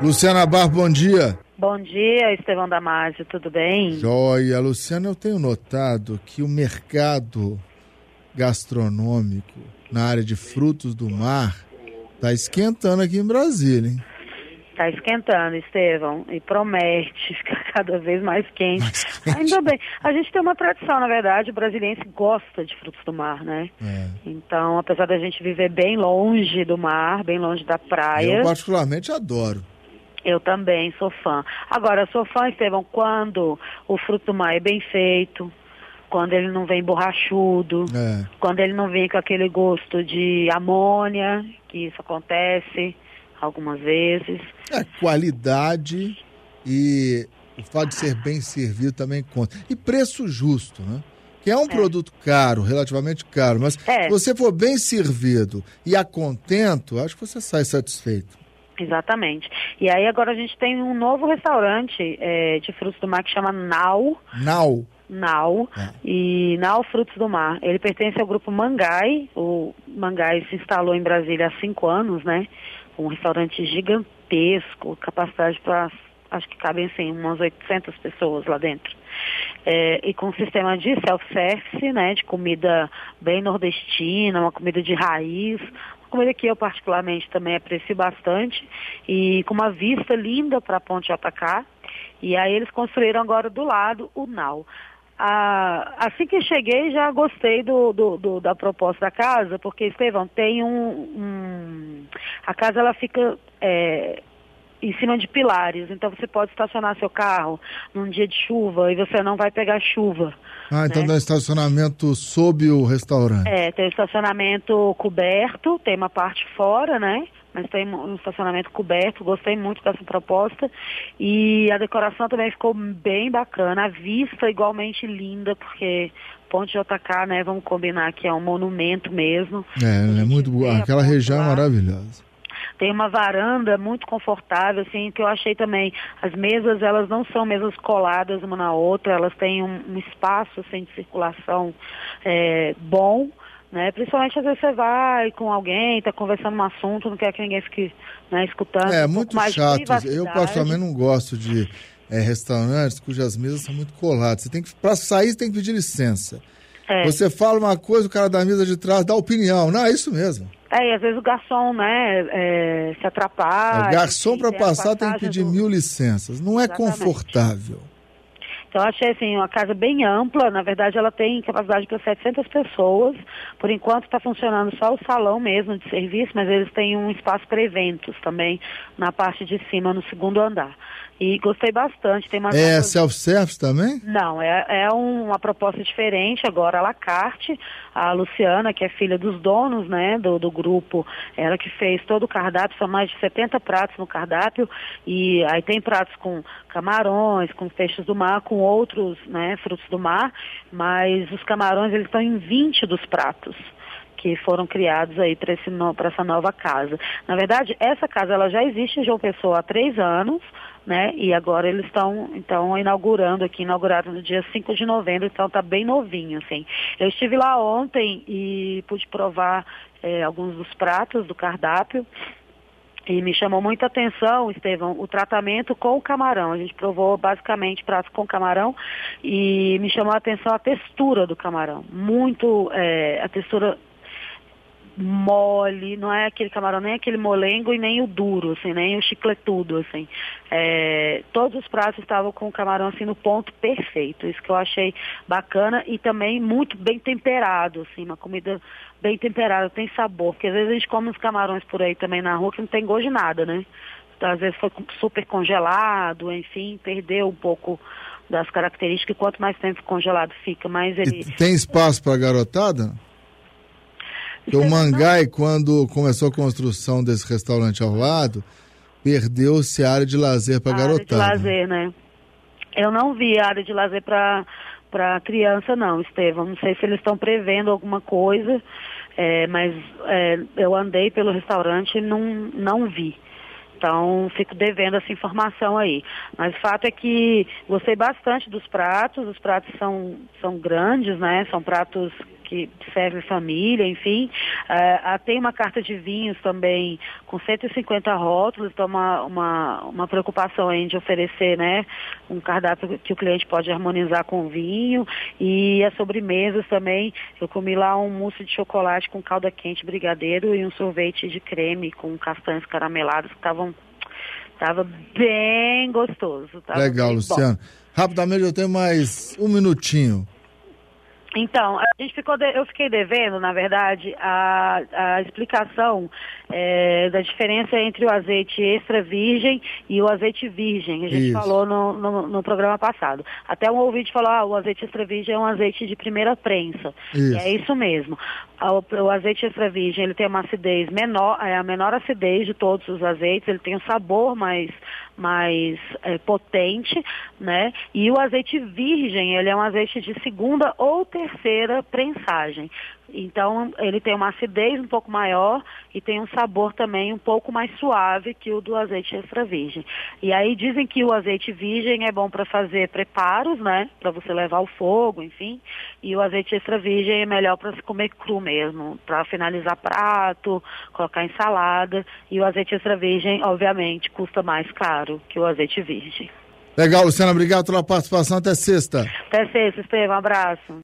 Luciana Barros, bom dia. Bom dia, Estevão Damasio, tudo bem? Joia. Luciana, eu tenho notado que o mercado gastronômico na área de frutos do mar está esquentando aqui em Brasília, hein? Está esquentando, Estevão, e promete ficar cada vez mais quente. Ainda bem. A gente tem uma tradição, na verdade, o brasiliense gosta de frutos do mar, né? Então, apesar da gente viver bem longe do mar, bem longe da praia... Eu particularmente adoro. Eu também sou fã. Agora, sou fã, Estevão, quando o fruto do mar é bem feito, quando ele não vem borrachudo, quando ele não vem com aquele gosto de amônia, que isso acontece algumas vezes. Qualidade e o fato de ser bem servido também conta. E preço justo, né? Que é um produto caro, relativamente caro, mas se você for bem servido e a contento, acho que você sai satisfeito. Exatamente. E aí agora a gente tem um novo restaurante de frutos do mar que chama Nau. E Nau Frutos do Mar. Ele pertence ao grupo Mangai. O Mangai se instalou em Brasília há 5 anos, né? Um restaurante gigantesco, capacidade para, acho que cabem assim, umas 800 pessoas lá dentro. E com um sistema de self-service, né? De comida bem nordestina, uma comida de raiz, comida que eu particularmente também aprecio bastante, e com uma vista linda para a Ponte JK. E aí eles construíram agora do lado o Nau. Assim que cheguei, já gostei da proposta da casa, porque, Estevão, tem a casa ela fica em cima de pilares, então você pode estacionar seu carro num dia de chuva e você não vai pegar chuva. Então tem estacionamento sob o restaurante. Tem estacionamento coberto, tem uma parte fora, né? Mas tem um estacionamento coberto, gostei muito dessa proposta. E a decoração também ficou bem bacana, a vista igualmente linda, porque Ponte JK, né, vamos combinar que é um monumento mesmo. É muito boa, aquela região é maravilhosa. Tem uma varanda muito confortável, assim, que eu achei também. As mesas, elas não são mesas coladas uma na outra, elas têm um espaço, assim, de circulação bom, né? Principalmente às vezes você vai com alguém, está conversando um assunto, não quer que ninguém fique, né, escutando. Muito chato. Eu particularmente não gosto de restaurantes cujas mesas são muito coladas. Para sair, você tem que pedir licença. Você fala uma coisa, o cara da mesa de trás dá opinião. Não, é isso mesmo. E às vezes o garçom, né, se atrapalha. O garçom, para passar, tem que pedir 1000 licenças. Não é confortável. Então, eu achei, assim, uma casa bem ampla. Na verdade, ela tem capacidade para 700 pessoas. Por enquanto, está funcionando só o salão mesmo de serviço, mas eles têm um espaço para eventos também na parte de cima, no segundo andar. E gostei bastante. Tem self-service também? Não, é uma proposta diferente, agora à la carte. A Luciana, que é filha dos donos, né, do grupo, ela que fez todo o cardápio, são mais de 70 pratos no cardápio, e aí tem pratos com camarões, com peixes do mar, com outros, né, frutos do mar, mas os camarões, eles estão em 20 dos pratos que foram criados aí para essa nova casa. Na verdade, essa casa ela já existe em João Pessoa há 3 anos, né? E agora eles estão inauguraram no dia 5 de novembro, então está bem novinho, assim. Eu estive lá ontem e pude provar alguns dos pratos do cardápio. E me chamou muita atenção, Estevão, o tratamento com o camarão. A gente provou basicamente pratos com camarão e me chamou a atenção a textura do camarão. Muito, a textura mole, não é aquele camarão, nem aquele molengo e nem o duro, assim, nem o chicletudo, assim. Todos os pratos estavam com o camarão, assim, no ponto perfeito. Isso que eu achei bacana e também muito bem temperado, assim, uma comida bem temperada, tem sabor, porque às vezes a gente come uns camarões por aí também na rua que não tem gosto de nada, né? Então, às vezes foi super congelado, enfim, perdeu um pouco das características, e quanto mais tempo congelado fica, mais ele... E tem espaço para garotada? Porque o Mangai, quando começou a construção desse restaurante ao lado, perdeu-se a área de lazer para garotada. Área de lazer, né? Eu não vi a área de lazer para criança, não, Estevão. Não sei se eles estão prevendo alguma coisa, mas eu andei pelo restaurante e não vi. Então, fico devendo essa informação aí. Mas o fato é que gostei bastante dos pratos. Os pratos são grandes, né? São pratos que serve família, enfim. Tem uma carta de vinhos também com 150 rótulos, então uma preocupação aí de oferecer, né, um cardápio que o cliente pode harmonizar com o vinho. E as sobremesas também, eu comi lá um mousse de chocolate com calda quente, brigadeiro e um sorvete de creme com castanhas carameladas que tava bem gostoso. Legal, bem Luciano. Bom. Rapidamente, eu tenho mais um minutinho. Então, eu fiquei devendo, na verdade, a explicação da diferença entre o azeite extra virgem e o azeite virgem. A gente falou no programa passado. Até um ouvinte falou, o azeite extra virgem é um azeite de primeira prensa. E é isso mesmo. O azeite extra virgem, ele tem uma acidez menor, é a menor acidez de todos os azeites, ele tem um sabor mais potente, né? E o azeite virgem, ele é um azeite de segunda ou terceira prensagem. Então, ele tem uma acidez um pouco maior e tem um sabor também um pouco mais suave que o do azeite extra virgem. E aí dizem que o azeite virgem é bom para fazer preparos, né? Para você levar ao fogo, enfim. E o azeite extra virgem é melhor para se comer cru mesmo, para finalizar prato, colocar em salada. E o azeite extra virgem, obviamente, custa mais caro que o azeite virgem. Legal, Luciana, obrigado pela participação. Até sexta. Até sexta, Estevam. Um abraço.